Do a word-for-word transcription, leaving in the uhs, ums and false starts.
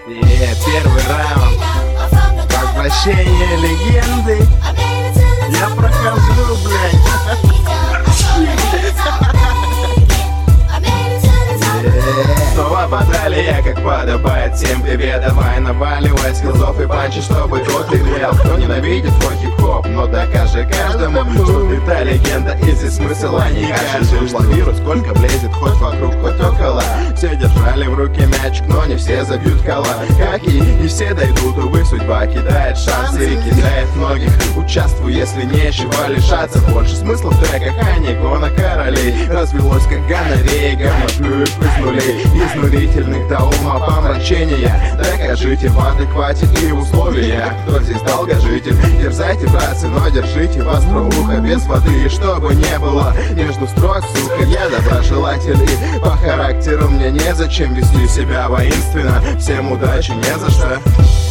Yeah, первый раунд. Возвращение легенды. Я прохожу, блядь. Снова баталия, как подобает. Всем привет, давай наваливай скиллзов и панчи, чтобы тот летел. Кто ненавидит твой хип-хоп, но докажи каждому, что ты та легенда, и здесь смысла не кажешь. Лавируй, сколько влезет, хоть вокруг, хоть около. Все держали в руке мячик, но не все забьют кола. Как и не все дойдут, увы, судьба кидает шансы и кидает многих. Участвуй, если нечего лишаться. Больше смысла в треках, а не гона королей. Развелось как гонорея, говноплюев из нулей. Изнурительных до ума помрачения. Докажите в адеквате и условия. Кто здесь долгожитель? Дерзайте, братцы, но держите востро ухо без воды. И чтобы не было между строк, сука, я доброжелатель. И по характеру мне незачем вести себя воинственно. Всем удачи, не за что.